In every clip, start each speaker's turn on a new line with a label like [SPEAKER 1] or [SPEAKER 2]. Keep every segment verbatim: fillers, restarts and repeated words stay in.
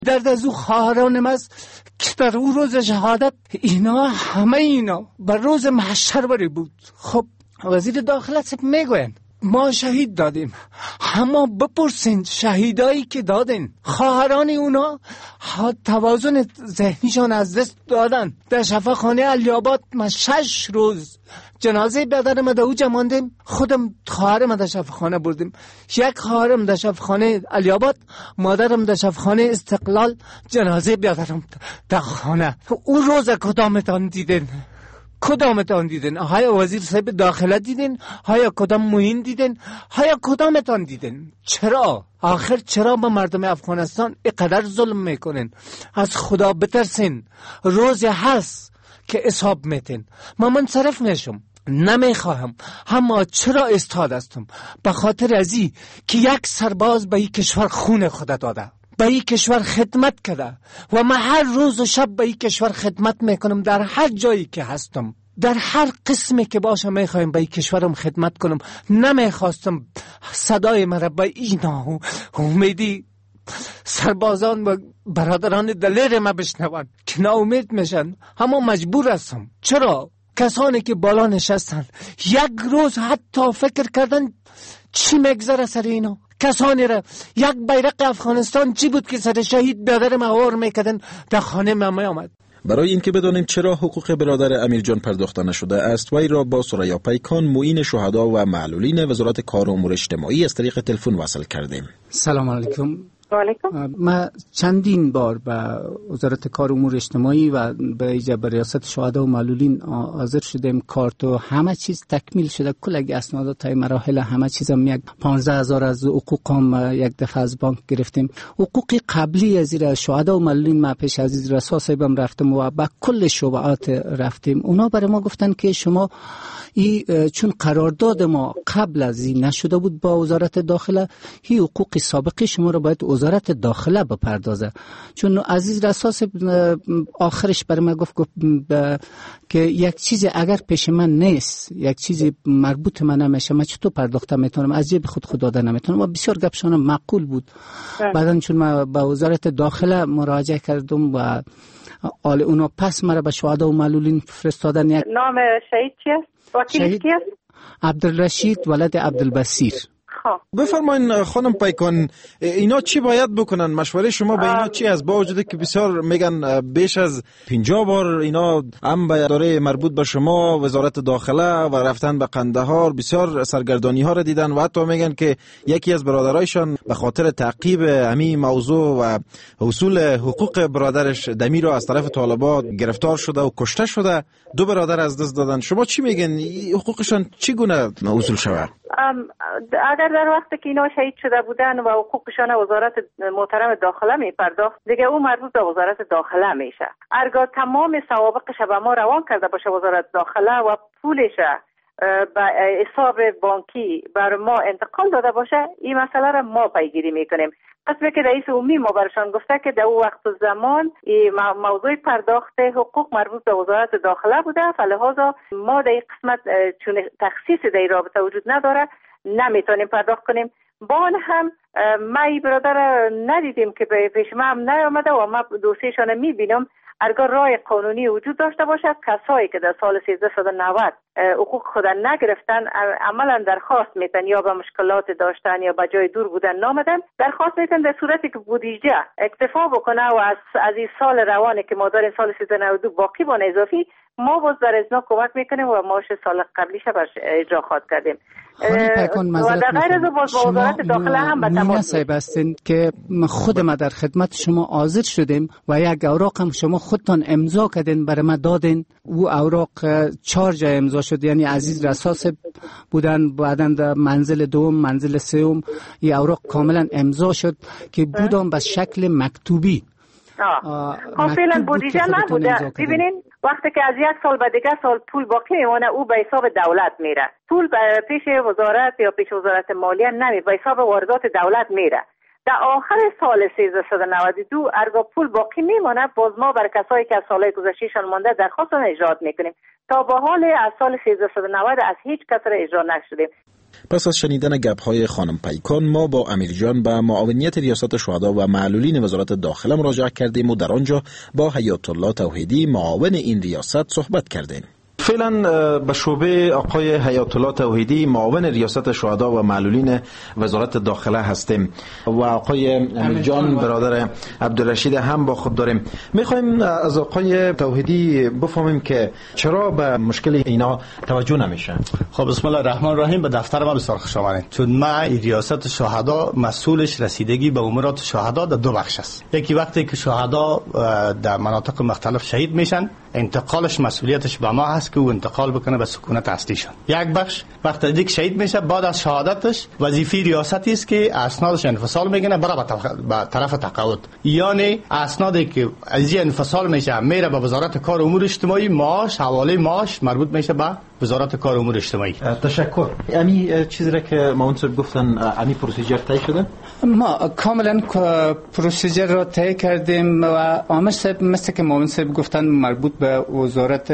[SPEAKER 1] درد از او خواهرانم است که در او روز شهادت اینا همه اینا بر روز محشر بری بود. خب وزیر داخله میگوین ما شهید دادیم، اما بپرسین شهیدایی که دادن خواهران اونا توازن ذهنیشان از دست دادن. در شفاخانه علی‌آباد من شش روز جنازه برادرم در اوجا ماندیم، خودم خواهرم در شفاخانه بردیم، یک خواهرم در شفاخانه علی‌آباد، مادرم در شفاخانه استقلال جنازه برادرم در خانه. اون روز کدامتان دیدن؟ کدامتان دیدن؟ های وزیر صاحب داخله دیدن؟ های کدام معین دیدن؟ های کدامتان دیدن؟ چرا؟ آخر چرا به مردم افغانستان اینقدر ظلم میکنن؟ از خدا بترسین، روزی هست که حساب میتین. من منصرف میشم، نمیخواهم، اما چرا استاد هستم؟ به خاطر ازی که یک سرباز به این کشور خون خود داده، به این کشور خدمت کرده و من هر روز و شب به این کشور خدمت میکنم. در هر جایی که هستم، در هر قسمی که باشم میخوایم به این کشورم خدمت کنم. نمیخواستم صدای مرا به اینا امیدی سربازان و برادران دلیر ما بشنون که ناامید میشن، اما مجبور هستم. چرا؟ کسانی که بالا نشستن یک روز حتی فکر کردن چی مگذره سر اینا؟ کسانی را یک بیرق افغانستان چی بود که سر شهید برادر ما آور میکردن در خانه ما می آمد.
[SPEAKER 2] برای اینکه بدانیم چرا حقوق برادر امیر جان پرداخته نشده است، وی را با ثریا پیکان معین شهدا و معلولین وزارت کار و امور اجتماعی از طریق تلفن وصل کردیم.
[SPEAKER 1] سلام علیکم.
[SPEAKER 3] علیکم.
[SPEAKER 1] ما چندین بار به وزارت کار و امور اجتماعی و به ایجاب ریاست شهدا و معلولین حاضر شدیم. کارت و همه چیز تکمیل شده، کل اسناد تا مراحل همه چیز هم یک پانزده هزار از حقوق هم یک دفعه از بانک گرفتیم. حقوق قبلی از زیر شهدا و معلولین ما پیش از رسا صاحبم رفتم و با کل شعبات رفتیم. اونا برای ما گفتن که شما ای چون قرارداد ما قبل از این نشده بود با وزارت داخله، هی حقوق سابقی شما رو باید وزارت داخله بپردازه. چون عزیز رساس آخرش برای من گفت, گفت که یک چیزی اگر پیش من نیست، یک چیزی مربوط من نمیشه، من چطور پرداخته میتونم؟ از جیب خود خود داده نمیتونم. و بسیار گپشان معقول بود. بعدن چون من با وزارت داخله مراجعه کردم و آل اونا پس مرا به شهدا و معلولین فرستادن. یک
[SPEAKER 3] نام شهید چیه؟ وکیل کیه؟
[SPEAKER 1] عبدالرشید ولد عبدالبصیر.
[SPEAKER 2] بفرمایین خانم پیکان، اینا چی باید بکنن؟ مشوره شما به اینا چی است؟ با وجود که بسیار میگن بیش از پنجاه بار اینا هم به اداره مربوط به شما وزارت داخله و رفتن به قندهار بسیار سرگردانی ها را دیدن و حتی میگن که یکی از برادرایشان به خاطر تعقیب همین موضوع و حصول حقوق برادرش دمی را از طرف طالبان گرفتار شده و کشته شده، دو برادر از دست دادن. شما چی میگن؟ حقوقشان چگونه حصول شود؟
[SPEAKER 3] اگر در وقتی که اینا شهید شده بودن و حقوقشان وزارت محترم داخله می پرداخت، دیگه او مربوط به وزارت داخله میشه. ارگاه تمام سوابقش به ما روان کرده باشه وزارت داخله و پولش به حساب بانکی بر ما انتقال داده باشه، این مسئله را ما پیگیری میکنیم. قسمه که رئیس عمومی ما برشان گفته که در او وقت و زمان موضوع پرداخت حقوق مربوط به وزارت داخله بوده، فلهذا ما در این قسمت چون تخصیص در این رابطه وجود نداره نمیتونیم پرداخت کنیم. با آن هم ما این برادر ندیدیم که پیش ما هم نیامده و ما دوسیشان میبینم. اگر راه قانونی وجود داشته باشد، کسایی که در سال سیزده و نود حقوق خود نگرفتن عملا درخواست میتن، یا به مشکلات داشتن یا به جای دور بودن نامدن، درخواست میتن در صورتی که بودجه اکتفا بکنه و از از این سال روانه که ما داریم سال سیزده و نود و دو باقی بانه اضافی، ما باز در ازنا کمک میکنیم و معاش سال قبلیش برش اجرا خواهد کردیم.
[SPEAKER 1] و در غیر از
[SPEAKER 3] باز با وزارت داخله هم به تماس
[SPEAKER 1] هستین که خود ما در خدمت شما حاضر شدیم و یک اوراق هم شما خودتان امضا کردین برای ما دادین. او اوراق چهار جای امضا شد، یعنی عزیز رساس بودن، بعدن در منزل دوم، منزل سوم این اوراق کاملا امضا شد که بودم به شکل مکتوبی.
[SPEAKER 3] خب فعلا بودجه نبوده. ببینین وقتی که از یک سال به دیگه سال پول باقی میمونه، او به حساب دولت میره. پول پیش وزارت یا پیش وزارت مالیه نمی، به حساب واردات دولت میره. در آخر سال سیزده و نود و دو ارگا پول باقی میمانه، باز ما برای کسایی که از سالهای گذشتهشان مانده درخواست اجرا میکنیم. تا به حال از سال سیزده و نود از هیچ کس را اجرا نشدیم.
[SPEAKER 2] پس از شنیدن گپ‌های خانم پیکان، ما با امیر جان به معاونیت ریاست شهدا و معلولین وزارت داخله مراجعه کردیم و در آنجا با حیات الله توحیدی معاون این ریاست صحبت کردیم. فعلا به شعبه آقای حیات الله توحیدی معاون ریاست شهدا و معلولین وزارت داخله هستیم و آقای امیر جان برادر عبدالرشید هم با خود داریم. میخوایم از آقای توحیدی بفهمیم که چرا به مشکل اینا توجه نمیشه.
[SPEAKER 4] خب بسم الله الرحمن الرحیم. به دفتر ما بسیار خوش آمدید. چون ما ریاست شهدا مسئولش رسیدگی به امورات شهدا در دو بخش است. یکی وقتی که شهدا در مناطق مختلف شهید میشن، انتقالش مسئولیتش به ما هست که او انتقال بکنه به سکونت اصلیشون. یک بخش وقتی دیگه شهید میشه بعد از شهادتش وظیفه ریاستی است که اسنادش انفصال میکنه برای به طرف تقاعد، یعنی اسنادی که از این انفصال میشه میره به وزارت کار امور اجتماعی، معاش حواله معاش مربوط میشه به وزارت کار امور اجتماعی.
[SPEAKER 2] تشکر. امی چیزی را که معاون صاحب گفتن امی پروسیجر طی شده؟
[SPEAKER 1] ما کاملا پروسیجر را طی کردیم و آمر صاحب مثل که معاون صاحب گفتن مربوط به وزارت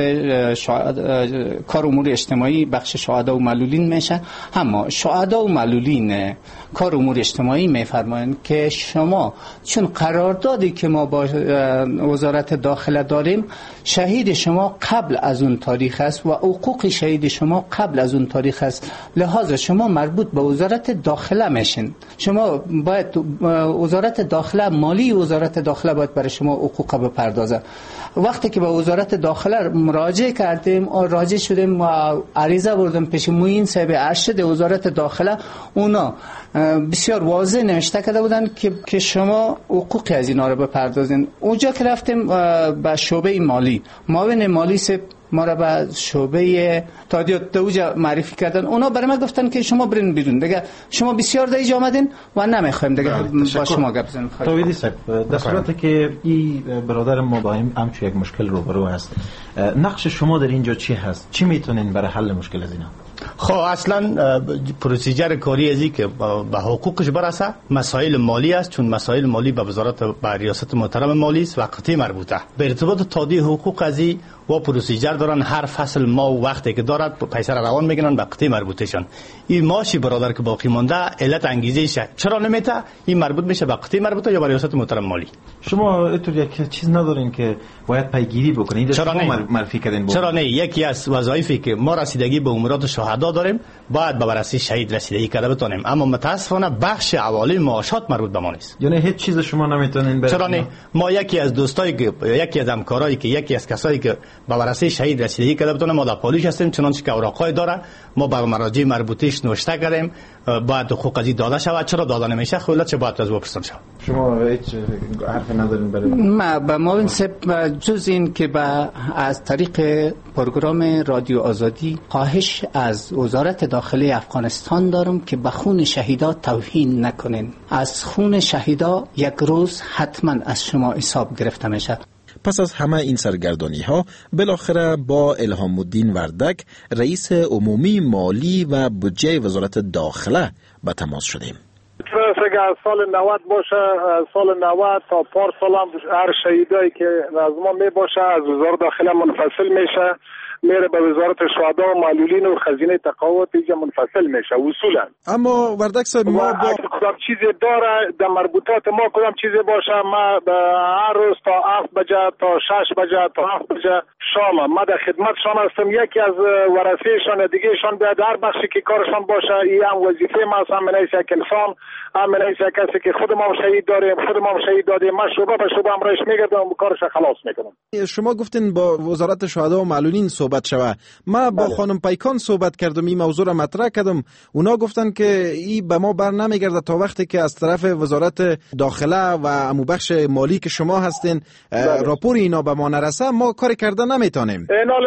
[SPEAKER 1] کار امور اجتماعی بخش شهدا و معلولین میشه. اما شهدا و معلولین کار امور اجتماعی میفرمایند که شما چون قراردادی که ما با وزارت داخله داریم، شهید شما قبل از اون تاریخ است و حقوق شهید شما قبل از اون تاریخ است، لحاظا شما مربوط به وزارت داخله میشین. شما باید وزارت داخله، مالی وزارت داخله باید برای شما حقوق بپردازه. وقتی که به وزارت داخله مراجعه کردیم و راجع شدیم و عریضه بردم پیش معین صاحب ارشد وزارت داخله، اونا بسیار واضح نوشته کرده بودن که که شما حقوق از اینا رو بپردازین. اونجا که رفتیم به شعبه مالی، معاون مالی سه ما را به شعبه تادیات دوجا معرفی کردن. اونا برای ما گفتن که شما برین بیرون دیگه، شما بسیار دیگه آمدین و نمیخوایم دیگه با شما گپ بزنیم.
[SPEAKER 2] توحیدی صاحب، در صورتی که این برادر ما با هم همچون یک مشکل روبرو هست، نقش شما در اینجا چی هست؟ چی میتونین برای حل مشکل از اینا؟
[SPEAKER 4] خب اصلا پروسیجر کاری ازی که به حقوقش برسه مسائل مالی است، چون مسائل مالی به وزارت به ریاست محترم مالی است و قطعی مربوطه. به ارتباط تادیه حقوق ازی و پروسیجر دارن، هر فصل ما و وقتی که دارد پیسه را روان میگنن به قطعی مربوطهشان. این ماشی برادر که باقی مونده علت انگیزه شه چرا نمیته، این مربوط میشه به قطعی مربوطه یا به ریاست محترم مالی.
[SPEAKER 2] شما اینطور یک چیز ندارین که باید پیگیری بکنید؟
[SPEAKER 4] چرا نه؟
[SPEAKER 2] معرفی کردین
[SPEAKER 4] چرا نه؟ یکی از وظایفی که ما رسیدگی به امورات شهدا داریم باید به بررسی شهید رسیدگی کرده بتونیم، اما متاسفانه بخش حواله معاشات مربوط به ما نیست.
[SPEAKER 2] یعنی هیچ چیز شما نمیتونین برای
[SPEAKER 4] چرا نه؟ ما یکی از دوستایی که یکی از همکارایی که یکی از کسایی که به بررسی شهید رسیدگی کرده بتونه ما در پالیش هستیم، چنانچه که اوراقای داره ما به مراجع مربوطهش نوشته کردیم باید حقوق ازی داده شود. چرا داده نمیشه؟ خودت چه باید از بپرسن شود.
[SPEAKER 2] شما هیچ حرفی ندارین برای
[SPEAKER 1] ما به معاون صاحب جز این که با از طریق پروگرام رادیو آزادی خواهش از وزارت داخله افغانستان دارم که به خون شهیدا توهین نکنین. از خون شهیدا یک روز حتما از شما حساب گرفته میشه.
[SPEAKER 2] پس از همه این سرگردانی ها بالاخره با الهام الدین وردک رئیس عمومی مالی و بودجه وزارت داخله به تماس شدیم.
[SPEAKER 5] اگر از سال نود باشه، سال نود تا پار سال هم هر شهیدایی که از ما می باشه از وزارت داخله منفصل میشه، میره به وزارت شهدا و معلولین و خزینه تقاعد اینجا منفصل میشه اصولا.
[SPEAKER 2] اما وردک صاحب ما با
[SPEAKER 5] کدام چیزی داره در مربوطات ما کدام چیزی باشه، ما هر روز تا هفت بجه تا شش بجه تا هفت بجه شام ما در خدمت شان هستم. یکی از ورثه‌شان دیگه شان بیاد هر بخشی که کارشان باشه، این هم وظیفه ما است، هم منیس یک انسان، هم منیس یک کسی که خود ما شهید داریم، خود ما شهید دادیم، ما شعبه به شعبه امرش میگردم و کارش خلاص میکنم.
[SPEAKER 2] شما گفتین با وزارت شهدا و معلولین صحبت شوه. ما با خانم پیکان صحبت کردم، این موضوع را مطرح کردم، اونا گفتن که این به ما بر نمیگرده تا وقتی که از طرف وزارت داخله و امو بخش مالی که شما هستین راپور اینا به ما نرسه ما کاری کرده نمیتونیم.
[SPEAKER 5] اینال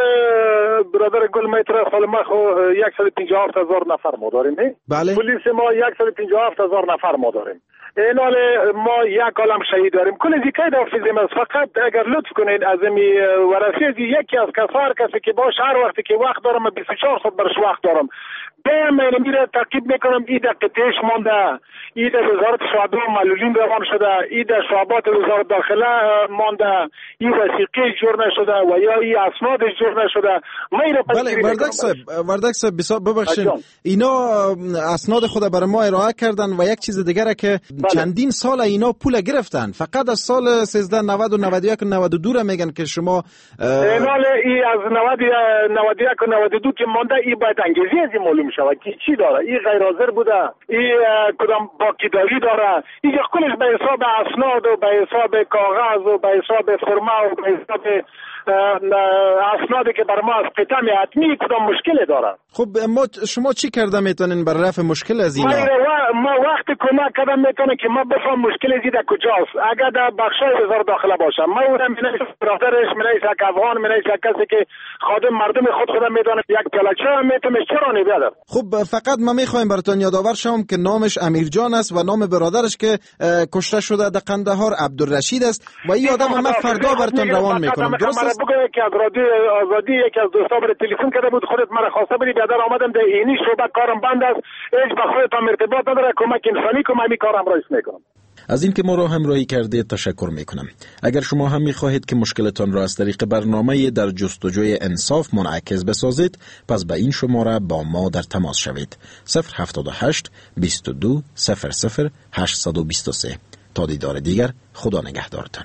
[SPEAKER 5] برادر گل میتره سال ما خو صد و پنجاه و هفت هزار نفر ما داریم.
[SPEAKER 2] بله.
[SPEAKER 5] پلیس ما صد و پنجاه و هفت هزار نفر ما داریم. این حال ما یک عالم شهید داریم. کل زیکه دافیزیم است. فقط اگر لطف کنید از می ورسی یکی از کسار کسی که باش هر وقتی که وقت دارم بیست و چهار ساعت برش وقت دارم بهم من میره تعقیب میکنم. این دقیقش مونده، این وزارت شهدا معلولین روان شده، این شعبات وزارت داخله مونده، این وثیقه جور نشده و یا این اسناد جور نشده.
[SPEAKER 2] بله وردک صاحب، وردک صاحب بسیار ببخشید، اینا اسناد خود برای ما ارائه کردن و یک چیز دیگه که بله. چندین سال اینا پول گرفتن، فقط از سال سیزده نود و نود و یک و نود و دو را میگن که شما
[SPEAKER 5] اینال ای از نود و یک و نود و دو که مونده، این باید انگیزی از این معلوم شود که چی داره. این غیر حاضر بوده، این کدام باقیداری داره، این کلش به حساب اسناد و به حساب کاغذ و به حساب فرما و به حساب اسنادی که بر ما از قطعه حتمی کدام مشکل داره.
[SPEAKER 2] خب ما شما چی کرده میتونین برای رفع مشکل از اینا؟
[SPEAKER 5] ما وقت کمک کردم میتونه که ما بفهم مشکل از ایده کجاست. اگر در بخشای وزارت داخله باشم، ما اونم منیش برادرش، منیش یک افغان، منیش یک کسی که خادم مردم خود خودم میدونه یک پلچه هم میتونه چرا نمیدم.
[SPEAKER 2] خب فقط ما میخوایم براتون یادآور شوم که نامش امیرجان است و نام برادرش که کشته شده در قندهار عبدالرشید است و این آدم من فردا براتون روان میکنم. درست است؟
[SPEAKER 5] بگو که از رادیو آزادی یکی از دوستا بر تلفن کرده بود، خودت مرا خواسته بودی بیادر آمدم در اینی شعبه کارم بند است، هیچ با خودت هم ارتباط نداره، کمک انسانی که من می کارم رایس میکنم.
[SPEAKER 2] از این که ما را همراهی کردید تشکر میکنم. اگر شما هم میخواهید که مشکلتان را از طریق برنامه در جستجوی انصاف منعکس بسازید، پس به این شماره با ما در تماس شوید. صفر هفتاد و هشت بیست و دو صفر صفر هشتصد و بیست و سه. تا دیدار دیگر، خدا نگهدارتان.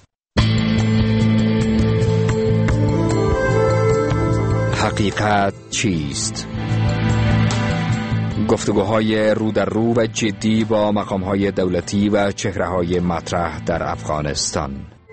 [SPEAKER 6] حقیقت چیست؟ گفتگوهای رو در رو و جدی با مقامهای دولتی و چهره‌های مطرح در افغانستان.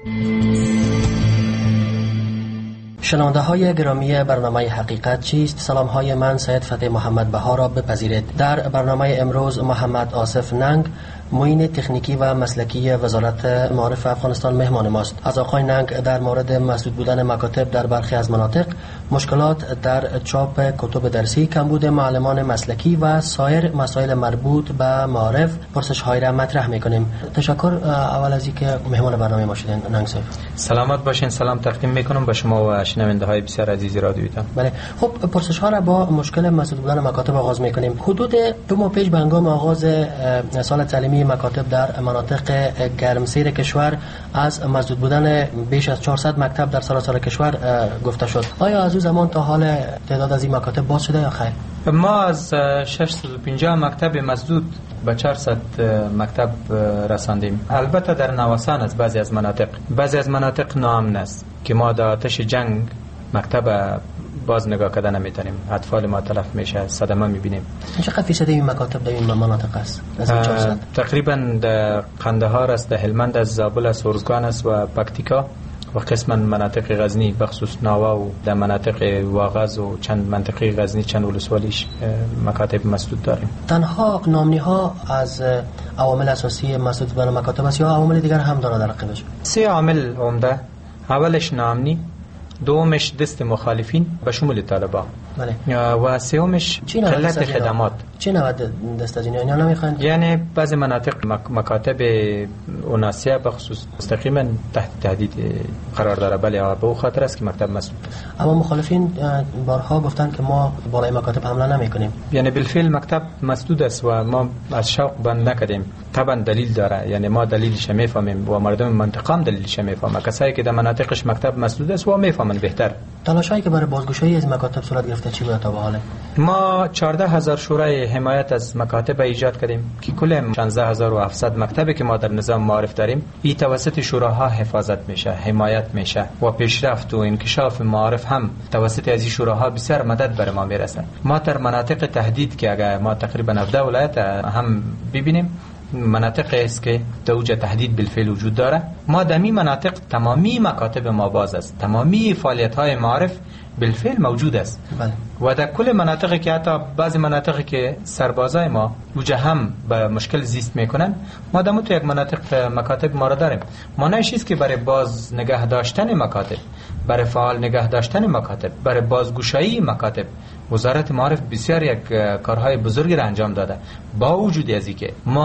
[SPEAKER 7] شنونده های گرامی برنامه حقیقت چیست؟ سلام های من سید فتح محمد بها را بپذیرید. در برنامه امروز محمد آصف ننگ، معین تکنیکی و مسلکی وزارت معارف افغانستان مهمان ماست. از آقای ننگ در مورد مسدود بودن مکاتب در برخی از مناطق، مشکلات در چاپ کتب درسی، کمبود معلمان مسلکی و سایر مسائل مربوط به معارف پرسش های را مطرح میکنیم. تشکر اول از اینکه مهمان برنامه ما شدین ننگ صاحب.
[SPEAKER 8] سلامت باشین. سلام تقدیم میکنم به شما و شنونده های بسیار عزیز رادیویتان.
[SPEAKER 7] بله، خب پرسش ها را با مشکل مسدود بودن مکاتب آغاز میکنیم. حدود دو ماه پیش به هنگام آغاز سال تعلیمی مکاتب در مناطق گرمسیر کشور از مسدود بودن بیش از چهارصد مکتب در سراسر کشور گفته شد. آیا از اون زمان تا حال تعداد از این مکاتب باز شده یا خیر؟
[SPEAKER 8] ما از ششصد و پنجاه مکتب مسدود به چهارصد مکتب رساندیم. البته در نوسان از بعضی از مناطق، بعضی از مناطق ناامن است که ما در آتش جنگ مکتب باز نگاه کردن نمیتونیم. اطفال ما تلف میشه، صدمه میبینیم.
[SPEAKER 7] چقدر فیصد این مکاتب در این مناطق است؟
[SPEAKER 8] تقریبا در قندهار است، در هلمند است، زابل است، ارزگان است و پکتیکا و قسما مناطق غزنی بخصوص ناوا و در مناطق واغز و چند منطقه غزنی چند ولسوالیش مکاتب مسدود داریم.
[SPEAKER 7] تنها نامنی ها از عوامل اساسی مسدود بودن مکاتب است یا عوامل دیگر هم داره در رقبش؟
[SPEAKER 8] سه عامل عمده. اولش نامنی، دومش دست مخالفین به شمول طالبان، بله، و سومش قلت خدمات.
[SPEAKER 7] چی نوع دست از اینا نمیخواین؟
[SPEAKER 8] یعنی بعضی مناطق مک... مکاتب اوناسیه بخصوص مستقیما تحت تهدید قرار داره. بله، به او خاطر است که مکتب مسدود.
[SPEAKER 7] اما مخالفین بارها گفتن که ما بالای مکاتب حمله نمیکنیم.
[SPEAKER 8] یعنی بالفعل مکتب مسدود است و ما از شوق بند نکردیم. طبعا دلیل داره، یعنی ما دلیلش میفهمیم و مردم منطقه هم دلیلش میفهمه. کسایی که در مناطقش مکتب مسدود است و میفهمن بهتر.
[SPEAKER 7] تلاشایی که برای بازگشایی از مکاتب صورت گرفته چی بود تا به حال؟
[SPEAKER 8] ما چهارده هزار شورای حمایت از مکاتب ایجاد کردیم که کل شانزده هزار و هفتصد مکتبی که ما در نظام معارف داریم این توسط شوراها حفاظت میشه، حمایت میشه و پیشرفت و انکشاف معارف هم توسط از این شوراها بسیار مدد بر ما میرسه. ما در مناطق تهدید که اگر ما تقریبا هفده ولایت هم ببینیم، مناطق است که دوجه تهدید بالفعل وجود داره، ما در این مناطق تمامی مکاتب ما باز است، تمامی فعالیت های معارف بالفعل موجود است. بله. و در کل مناطقی که حتی بعضی مناطقی که سربازای ما وجه هم به مشکل زیست میکنن، ما در تو یک مناطق مکاتب ما را داریم. مانعش است که برای باز نگه داشتن مکاتب، برای فعال نگه داشتن مکاتب، برای بازگشایی مکاتب وزارت معارف بسیار یک کارهای بزرگی را انجام داده. با وجود از اینکه ما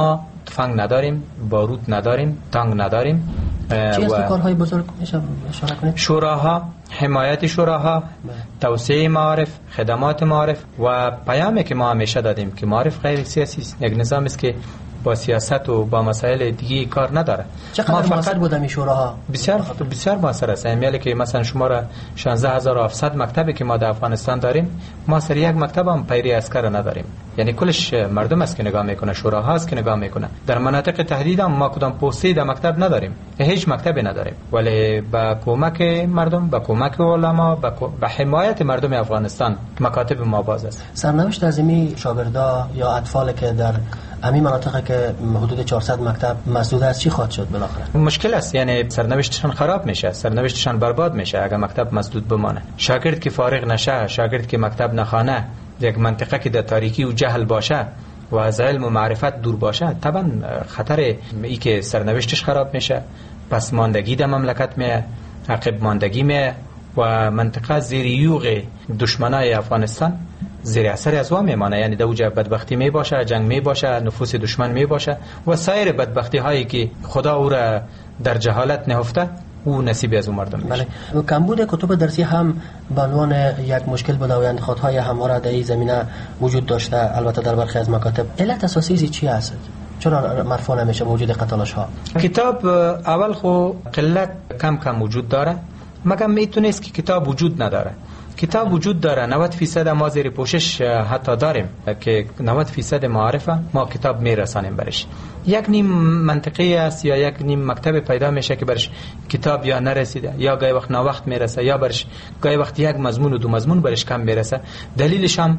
[SPEAKER 8] تفنگ نداریم، بارود نداریم، تانک نداریم.
[SPEAKER 7] چی است کارهای بزرگ میشه اشاره کنید؟
[SPEAKER 8] شوراها، حمایت شوراها، توسعه معارف، خدمات معارف و پیامی که ما همیشه دادیم که معارف غیر سیاسی است. یک نظام است که با سیاست و با مسائل دیگه کار نداره.
[SPEAKER 7] چقدر موثر بودن این شوراها؟
[SPEAKER 8] بسیار بسیار موثر است. امیالی که مثلا شما را شانزده هزار و هفتصد مکتبی که ما در افغانستان داریم، ما سر یک مکتب هم پیری عسکر نداریم. یعنی کلش مردم است که نگاه میکنه، شوراها است که نگاه میکنه. در مناطق تهدید هم ما کدام پستی در مکتب نداریم، هیچ مکتبی نداریم، ولی با کمک مردم، با کمک علما، با حمایت مردم افغانستان مکاتب ما باز است.
[SPEAKER 7] سرنوشت از این شاگردا یا اطفال که در همین مناطق که حدود چهارصد مکتب مسدود است چی خواهد شد بالاخره؟
[SPEAKER 8] مشکل است، یعنی سرنوشتشان خراب میشه، سرنوشتشان برباد میشه اگر مکتب مسدود بمانه. شاگرد که فارغ نشه، شاگرد که مکتب نخوانه، یک منطقه که در تاریکی و جهل باشه و از علم و معرفت دور باشه، طبعا خطر ای که سرنوشتش خراب میشه، پس ماندگی در مملکت میه، عقب ماندگی میه و منطقه زیر یوغ دشمنای افغانستان زیر اثر از وام میمانه. یعنی دوجه بدبختی می باشه، جنگ می باشه، نفوس دشمن می باشه و سایر بدبختی هایی که خدا او را در جهالت نهفته او نصیب از اون مردم میشه.
[SPEAKER 7] بله. کمبود کتب درسی هم به عنوان یک مشکل بوده و انتقادهای همواره در این زمینه وجود داشته، البته در برخی از مکاتب. علت اساسی چی است؟ چرا مرفوع نمیشه وجود قتالش ها؟
[SPEAKER 8] کتاب اول خو قلت کم کم وجود داره، مگر میتونست که کتاب وجود نداره. کتاب وجود داره، نود فیصد ما زیر پوشش حتی داریم که نود فیصد معارفه ما کتاب میرسانیم برش. یک نیم منطقی است یا یک نیم مکتب پیدا میشه که برش کتاب یا نرسیده یا گاهی وقت ناوقت میرسه یا برش گاهی وقت یک مضمون و دو مضمون برش کم میرسه. دلیلش هم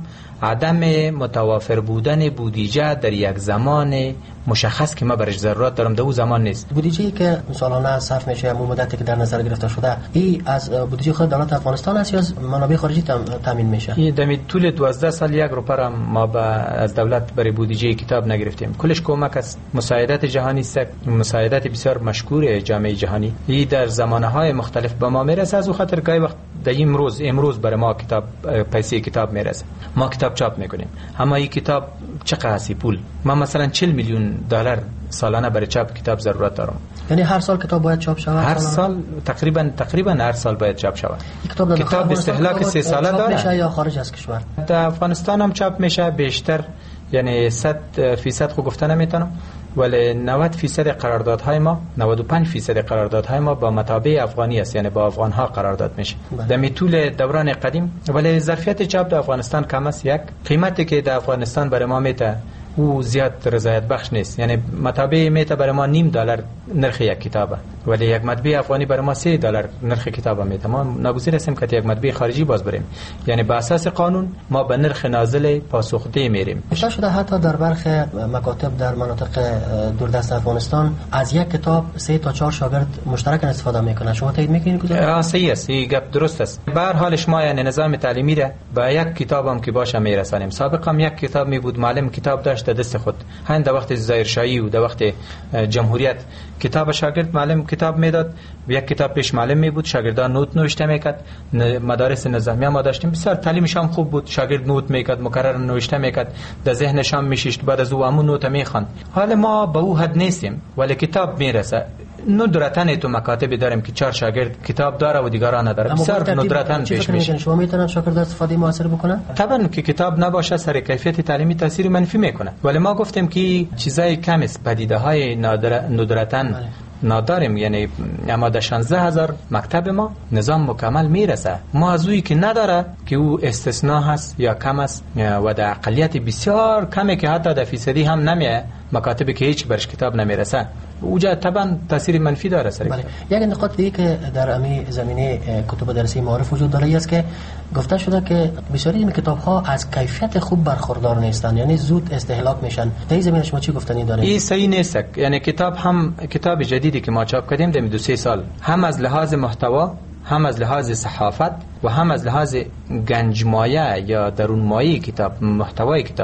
[SPEAKER 8] عدم متوافر بودن بودجه در یک زمان مشخص که ما برش ضرورت دارم، در اون زمان نیست.
[SPEAKER 7] بودجه‌ای که سالانه صرف میشه همون مدتی که در نظر گرفته شده، این از بودجه خود دولت افغانستان است یا از منابع خارجی تامین میشه؟
[SPEAKER 8] این در طول دوازده سال یک روپا ما با از دولت برای بودجه کتاب نگرفتیم. کلش کمک است، مساعدت جهانی است، مساعدت بسیار مشکور جامعه جهانی. این در زمانه‌های مختلف به ما میرسه، از اون خاطر گاهی وقت در امروز امروز برای ما کتاب پیسه کتاب میرسه، ما کتاب چاپ میکنیم. اما این کتاب چقدر هستی پول؟ ما مثلا چهل میلیون دلار سالانه برای چاپ کتاب ضرورت دارم.
[SPEAKER 7] یعنی هر سال کتاب باید چاپ شود؟
[SPEAKER 8] هر سال تقریبا تقریبا هر سال باید چاپ شود.
[SPEAKER 7] کتاب,
[SPEAKER 8] کتاب استهلاک سه ساله داره.
[SPEAKER 7] میشه یا خارج از کشور؟
[SPEAKER 8] در افغانستان هم چاپ میشه بیشتر، یعنی صد فیصد خو گفته نمیتونم، ولی نود فیصد قراردادهای ما، نود و پنج فیصد قراردادهای ما با مطابع افغانی است، یعنی با افغان ها قرارداد میشه. در طول دوران قدیم ولی ظرفیت چاپ در افغانستان کم است. یک قیمتی که در افغانستان برای ما میته او زیاد رضایت بخش نیست، یعنی مطابع میته برای ما نیم دلار نرخ یک کتابه، ولی یک مطبع افغانی برای ما سه دلار نرخ کتابه میته. ما ناگزیر هستیم که یک مطبع خارجی باز بریم، یعنی با اساس قانون ما به نرخ نازل پاسخده میریم.
[SPEAKER 7] اشاره شده حتی در برخی مکاتب در مناطق دوردست افغانستان از یک کتاب سه تا چهار شاگرد مشترک استفاده میکنن. شما تایید میکنید که
[SPEAKER 8] صحیح است؟ این گپ درست است. به هر حال ما یعنی نظام تعلیمی را با یک کتابم که باشه میرسانیم. سابقا هم یک کتاب می بود، معلم کتاب داشت دست خود. همین در وقت ظاهرشاهی و در وقت جمهوریت کتاب شاگرد معلم کتاب میداد، یک کتاب پیش معلم می بود، شاگردان نوت نوشته میکرد. مدارس نظامی ما داشتیم، بسیار تعلیمش هم خوب بود، شاگرد نوت میکرد، مکرر نوشته میکرد، در ذهنش هم میشیشت، بعد از او همون نوت میخواند. حالا ما به او حد نیستیم، ولی کتاب میرسه. ندرتن تو مکاتب داریم که چهار شاگرد کتاب داره و دیگران نداره. بسیار ندرتن پیش میشه.
[SPEAKER 7] شما میتونن شاگرد استفاده موثر بکنن؟
[SPEAKER 8] طبعا که کتاب نباشه سر کیفیت تعلیمی تاثیر منفی میکنه، ولی ما گفتیم که چیزای کم است، پدیده های نادر ندرتن نداریم. یعنی اما در شانزده هزار مکتب ما نظام مکمل میرسه. ما از اویی که نداره که او استثناء هست یا کم است و در اقلیت بسیار کمی که حتی در فیصدی هم نمیه، مکاتبی که هیچ برش کتاب نمیرسه، اوجا طبعا تاثیر منفی داره سر.
[SPEAKER 7] بله. یک نکات دیگه که در امی زمینه کتب درسی معارف وجود داره است که گفته شده که بسیاری از کتاب ها از کیفیت خوب برخوردار نیستن، یعنی زود استهلاک میشن. در این زمینه شما چی گفتنی دارید؟
[SPEAKER 8] این صحیح نیست. یعنی کتاب هم کتاب جدیدی که ما چاپ کردیم در دو سه سال، هم از لحاظ محتوا، هم از لحاظ صحافت و هم از لحاظ گنجمایه یا درونمایه کتاب، محتوای کتاب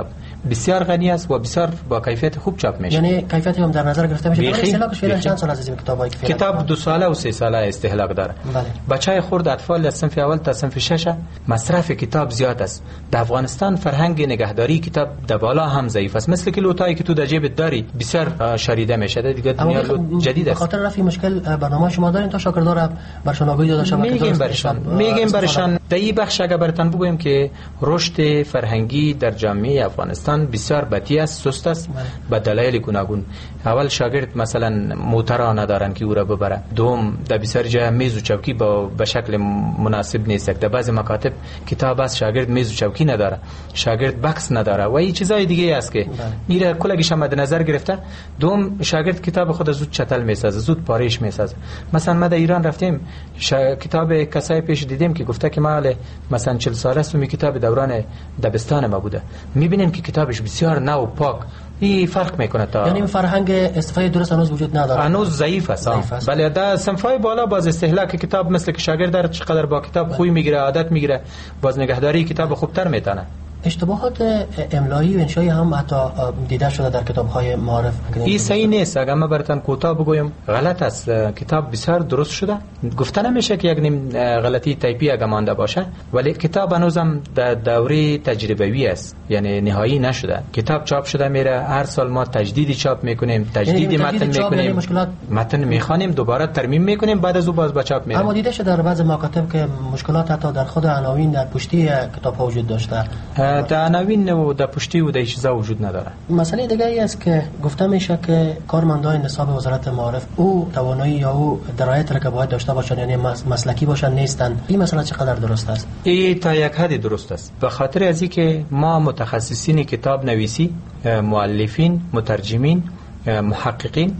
[SPEAKER 8] بسیار غنی است و بسیار با کیفیت خوب چاپ میشه.
[SPEAKER 7] یعنی کیفیت هم در نظر گرفته میشه. استهلاکش فعلا چند سال از این کتابای که
[SPEAKER 8] کتاب دو ساله و سه ساله استهلاک داره.
[SPEAKER 7] بله.
[SPEAKER 8] بچهای خرد اطفال از صنف اول تا صنف شش مصرف کتاب زیاد است. در افغانستان فرهنگ نگهداری کتاب در بالا هم ضعیف است. مثل که لوتایی که تو در جیبت داری بسیار شریده میشه دیگه. دنیا لوت جدید است.
[SPEAKER 7] به خاطر رفع مشکل برنامه شما دارین تا شاکردار برشون آگاهی داده شود.
[SPEAKER 8] میگیم برشان میگیم برشان در این بخش اگر برتن بگویم که رشد فرهنگی در جامعه افغانستان بسیار بطیء است، سست است به دلایل گوناگون. اول شاگرد مثلا موترا ندارن که او را ببره. دوم در بسیار جای میز و چوکی با به شکل مناسب نیست. در بعضی مکاتب کتاب است شاگرد میز و چوکی نداره، شاگرد بکس نداره و این چیزای دیگه است که میره کلگیش هم مد نظر گرفته. دوم شاگرد کتاب خود زود چتل میسازه، زود پارهش میسازه. مثلا ما در ایران رفتیم شا... کتاب کسای پیش دیدیم که گفته که مال مثلا چهل ساله است و می کتاب دوران دبستان ما بوده. میبینیم که کتابش بسیار نو و پاک. این فرق میکنه تا
[SPEAKER 7] یعنی فرهنگ استفاده درست هنوز وجود نداره،
[SPEAKER 8] هنوز ضعیف است. بله در صنفای بالا باز استهلاک کتاب مثل که شاگرد در چقدر با کتاب خوی میگیره، عادت میگیره، باز نگهداری کتاب خوبتر میتونه.
[SPEAKER 7] اشتباهات املایی و انشایی هم حتی دیده شده در کتاب‌های معارف.
[SPEAKER 8] این صحیح نیست. اگر ما براتون کوتاه بگویم غلط است. کتاب بسیار درست شده. گفته نمیشه که یک نیم غلطی تایپی اگر مانده باشه، ولی کتاب هنوزم در دوره تجربوی است، یعنی نهایی نشده. کتاب چاپ شده میره، هر سال ما تجدیدی چاپ میکنیم، تجدیدی متن میکنیم، متن میخوانیم، دوباره ترمیم میکنیم، بعد از اون باز به چاپ میره.
[SPEAKER 7] اما دیده شده در بعضی مکاتب که مشکلات حتی در خود عناوین در پشتی کتاب‌ها وجود داشته.
[SPEAKER 8] در عناوین و در پشتی و در چیزا وجود نداره.
[SPEAKER 7] مسئله دیگه ای است که گفته میشه که کارمندان نصاب وزارت معارف او توانایی یا او درایت را که باید داشته باشن، یعنی مسلکی باشن، نیستن. این مسئله چقدر درست است؟ این
[SPEAKER 8] تا یک حدی درست است. به خاطر از اینکه ما متخصصین کتاب نویسی، مؤلفین، مترجمین، محققین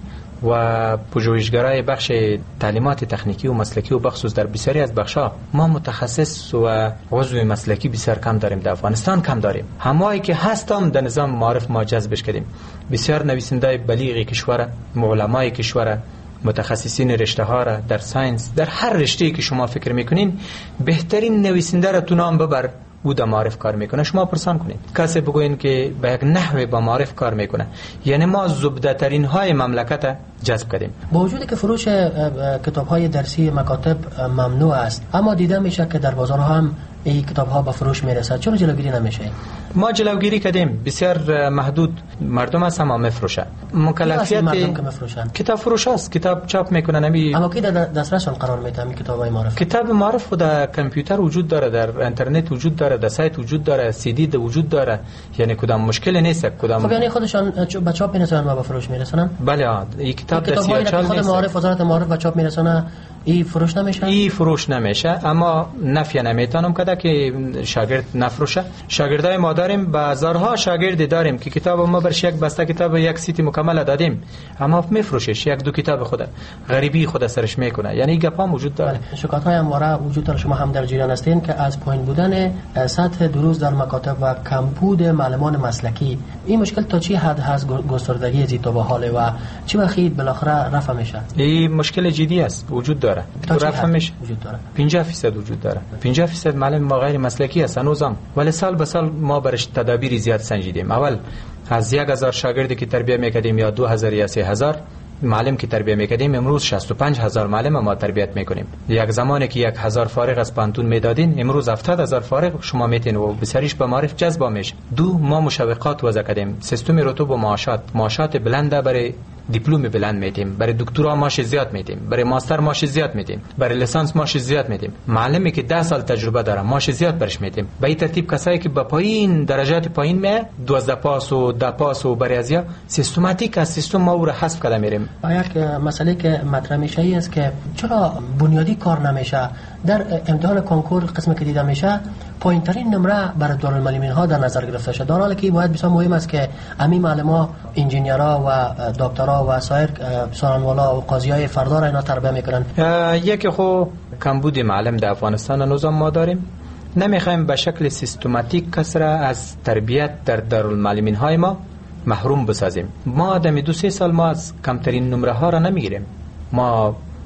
[SPEAKER 8] و پژوهشگرای بخش تعلیمات تکنیکی و مسلکی و بخصوص در بسیاری از بخش‌ها ما متخصص و عضو مسلکی بسیار کم داریم. در افغانستان کم داریم. همایی که هستم در نظام معارف ما جذبش کردیم. بسیار نویسنده بلیغ کشور، علمای کشور، متخصصین رشته ها را در ساینس، در هر رشته‌ای که شما فکر میکنین بهترین نویسنده را تو نام ببر او در معارف کار میکنه. شما پرسان کنید کسی بگوین که به یک نحوه با معارف کار میکنه. یعنی ما زبده ترین های مملکت جذب کردیم.
[SPEAKER 7] با وجودی که فروش کتاب های درسی مکاتب ممنوع است، اما دیده میشه که در بازارها هم این کتاب ها به فروش میرسد. چرا جلوگیری نمیشه؟
[SPEAKER 8] ما جلوگیری کردیم. بسیار محدود مردم هست اما میفروشن. مکلفیت
[SPEAKER 7] مردم که میفروشن
[SPEAKER 8] کتاب فروش است، کتاب چاپ میکنن. نمی
[SPEAKER 7] اما کی در دسترسشون قرار میده این کتابای معرف؟
[SPEAKER 8] کتاب معرف خود در کامپیوتر وجود داره، در اینترنت وجود داره، در سایت وجود داره، سی دی وجود داره. یعنی کدام مشکل نیست. کدام
[SPEAKER 7] خب یعنی خودشان به چاپ میرسونن و به فروش میرسونن؟
[SPEAKER 8] بله ها. این کتاب در سیاچال
[SPEAKER 7] خود معرف وزارت معرف به چاپ میرسونه. ای فروش نمیشه؟
[SPEAKER 8] ای فروش نمیشه، اما نفی نمیتونم کده که شاگرد نفروشه. شاگردای ما داریم، بازارها شاگردی داریم که کتاب ما برش یک بسته کتاب یک سیتی مکمل دادیم، اما میفروشش یک دو کتاب خود غریبی خود سرش میکنه. یعنی گپا موجود داره.
[SPEAKER 7] شکایت های همواره وجود داره. شما هم در جریان هستین که از پایین بودن سطح دروس در مکاتب و کمبود معلمان مسلکی، این مشکل تا چی حد هست گستردگی زیتو به حاله و چی وقت بالاخره رفع میشه؟
[SPEAKER 8] این مشکل جدی است، وجود داره. رفع میشه.
[SPEAKER 7] وجود داره.
[SPEAKER 8] پنجاه درصد وجود داره. پنجاه درصد معلم ما غیر مسلکی هست هنوزم، ولی سال به سال ما برش تدابیر زیاد سنجیدیم. اول از یک هزار شاگردی که تربیت میکردیم یا دو هزار یا سه هزار معلم که تربیت میکردیم، امروز شصت و پنج هزار معلم ما تربیت میکنیم. یک زمانی که یک هزار فارغ از پانتون میدادین، امروز هفتاد هزار فارغ شما میتین و بسیاریش به معرف جذب میشه. دو ما مشوقات وضع کردیم. سیستم رتب و معاشات، معاشات بلنده برای دیپلم بلند میدیم، برای دکترا ماش زیاد میدیم، برای ماستر ماش زیاد میدیم، برای لیسانس ماش زیاد میدیم. معلمی که ده سال تجربه داره ماش زیاد برش میدیم. به این ترتیب کسایی که با پایین درجات پایین می دوازده پاس و ده پاس و برای ازیا سیستماتیک از سیستم ما او را حذف کرده میریم.
[SPEAKER 7] یک مسئله که مطرح میشه ای است که چرا بنیادی کار نمیشه؟ در امتحان کنکور قسمی که دیده میشه پایینترین نمره برای دارالمعلمین ها در نظر گرفته شده، در حالی که باید بسیار مهم است که امی معلما، انجینیرها و دکترا و سایر سخنوالا و قاضیای فردا را اینا تربیت میکنن.
[SPEAKER 8] یکی خو کمبود معلم در افغانستان نظام ما داریم. نمیخوایم به شکل سیستماتیک کس را از تربیت در دارالمعلمین های ما محروم بسازیم. ما در دو سه سال ما از کمترین نمره ها را نمیگیریم. ما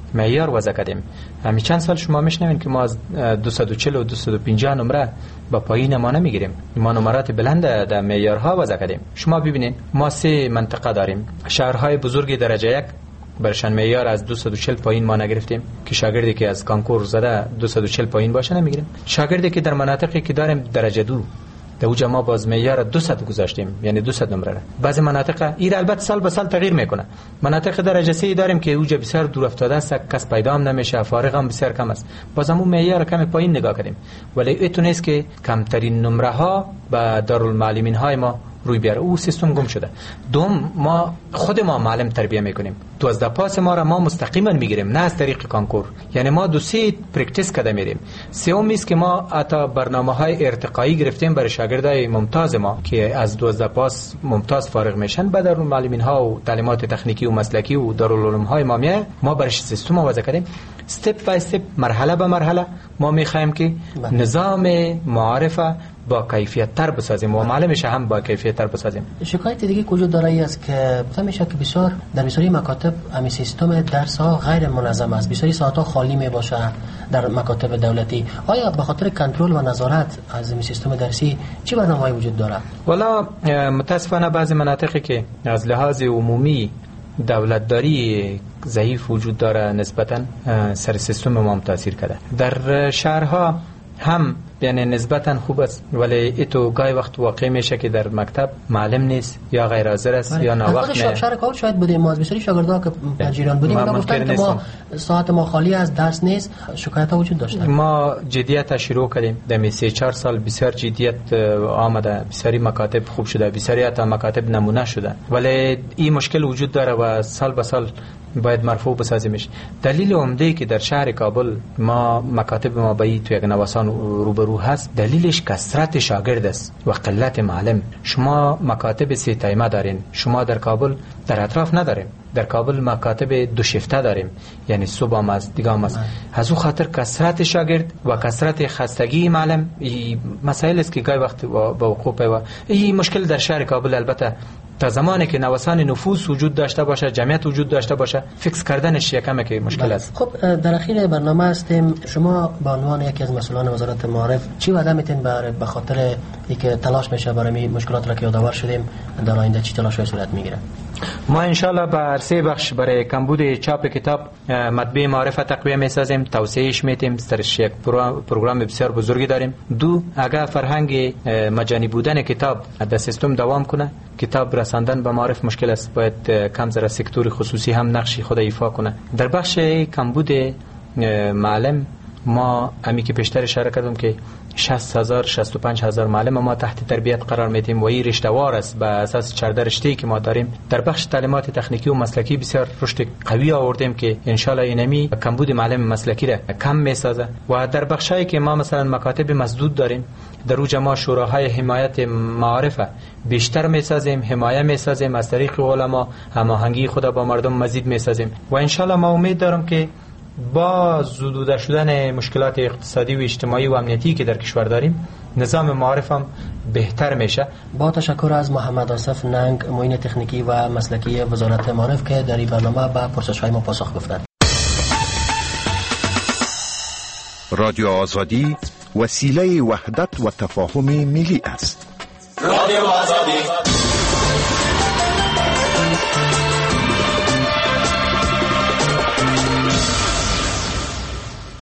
[SPEAKER 8] معیار وضع کردیم. همین چند سال شما میشنوین که ما از دویست و چهل و دویست و پنجاه نمره با پایین ما نمیگیریم، ما نمرات بلند در معیارها وضع کردیم. شما ببینید ما سه منطقه داریم، شهرهای بزرگ درجه یک برشان معیار از دویست و چهل پایین ما نگرفتیم که شاگردی که از کانکور زده دویست و چهل پایین باشه نمیگیریم. شاگردی که در مناطقی که داریم درجه دو در اوجا ما باز معیار دویست گذاشتیم، یعنی دویست نمره را. بعضی مناطق این البته سال به سال تغییر میکنه. مناطق درجه سه داریم که اوجا بسیار دور افتاده است، کس پیدا هم نمیشه، فارغ هم بسیار کم است، باز هم معیار کم پایین نگاه کردیم. ولی ایتون است که کمترین نمره ها به دارالمعلمین های ما روی بیاره، او سیستم گم شده. دوم ما خود ما معلم تربیت میکنیم، دوازده پاس ما را ما مستقیما میگیریم، نه از طریق کانکور، یعنی ما دو سه پرکتیس کرده میریم. سوم است که ما حتی برنامه‌های ارتقایی گرفتیم برای شاگردای ممتاز ما که از دوازده پاس ممتاز فارغ میشن، بعد دارالمعلمین ها و تعلیمات تکنیکی و مسلکی و دارالعلوم های ما میه، ما برش سیستم وضع کردیم. استپ بای استپ، مرحله به مرحله ما میخوایم که نظام معارفه با کیفیت تر بسازیم و معلمش هم با کیفیت تر بسازیم.
[SPEAKER 7] شکایت دیگه وجود داره ای است که میشه که بسیار در بسیاری مکاتب همین سیستم درس ها غیر منظم است، بسیاری ساعت ها خالی می باشه در مکاتب دولتی. آیا به خاطر کنترل و نظارت از این سیستم درسی چه برنامه‌ای وجود داره؟
[SPEAKER 8] والا متاسفانه بعضی مناطقی که از لحاظ عمومی دولتداری ضعیف وجود داره نسبتا سر سیستم ما هم تاثیر کرده. در شهرها هم یعنی نسبتا خوب است، ولی ایتو گاهی وقت واقع میشه که در مکتب معلم نیست یا غیر حاضر است یا ناوقت
[SPEAKER 7] نه. شهر کار شاید بودیم ما از بسیاری شاگردها که پنجیران بودیم اینا گفتن که ما ساعت ما خالی از درس نیست، شکایت ها وجود داشتن.
[SPEAKER 8] ما جدیت شروع کردیم در سه چهار سال، بسیار جدیت آمده، بسیاری مکاتب خوب شده، بسیاری حتی مکاتب نمونه شده، ولی این مشکل وجود داره و سال به سال باید مرفوع بسازیمش. دلیل عمده که در شهر کابل ما مکاتب ما به تو یک نوسان روبرو هست، دلیلش کثرت شاگرد است و قلت معلم. شما مکاتب سه تایمه دارین، شما در کابل در اطراف نداریم. در کابل مکاتب دو شیفته داریم، یعنی صبح هم است دیگه هم است. از او خاطر کثرت شاگرد و کثرت خستگی معلم این مسائل است که گاهی وقت با وقوع پیوند. این مشکل در شهر کابل البته تا زمانی که نوسان نفوس وجود داشته باشه، جمعیت وجود داشته باشه، فیکس کردنش یکم که مشکل است.
[SPEAKER 7] خب در اخیر برنامه هستیم، شما به عنوان یکی از مسئولان وزارت معارف چی وعده میتین برای به خاطر اینکه تلاش میشه برای مشکلات را که یادآور شدیم در آینده چی تلاش‌های صورت میگیره؟
[SPEAKER 8] ما انشالله به سه بخش برای کمبود چاپ کتاب مطبع معارف تقویه میسازیم، توسعهش میتیم، سرش یک پروگرام بسیار بزرگی داریم. دو، اگر فرهنگ مجانی بودن کتاب در سیستم دوام کنه، کتاب رساندن به معارف مشکل است، باید کم ذره سکتور خصوصی هم نقشی خود ایفا کنه. در بخش کمبود معلم ما امی که پیشتر اشاره کردم که شصت هزار شصت و پنج هزار معلم ما تحت تربیت قرار میدیم و این رشته وار است. به اساس چهارده رشته‌ای که ما داریم در بخش تعلیمات تکنیکی و مسلکی بسیار رشد قوی آوردیم که ان شاء الله اینمی کمبود معلم مسلکی را کم میسازه. و در بخشایی که ما مثلا مکاتب مسدود داریم، در اوج ما شوراهای حمایت معارف بیشتر میسازیم، حمایت میسازیم، از طریق علما هماهنگی خود با مردم مزید میسازیم و ان شاء الله ما امید دارم که با زدوده شدن مشکلات اقتصادی و اجتماعی و امنیتی که در کشور داریم، نظام معارف هم بهتر میشه.
[SPEAKER 7] با تشکر از محمد آصف ننگ، معین تکنیکی و مسلکی وزارت معارف که در این برنامه به پرسش‌های ما پاسخ گفتند.
[SPEAKER 9] رادیو آزادی وسیله وحدت و تفاهم ملی است. رادیو آزادی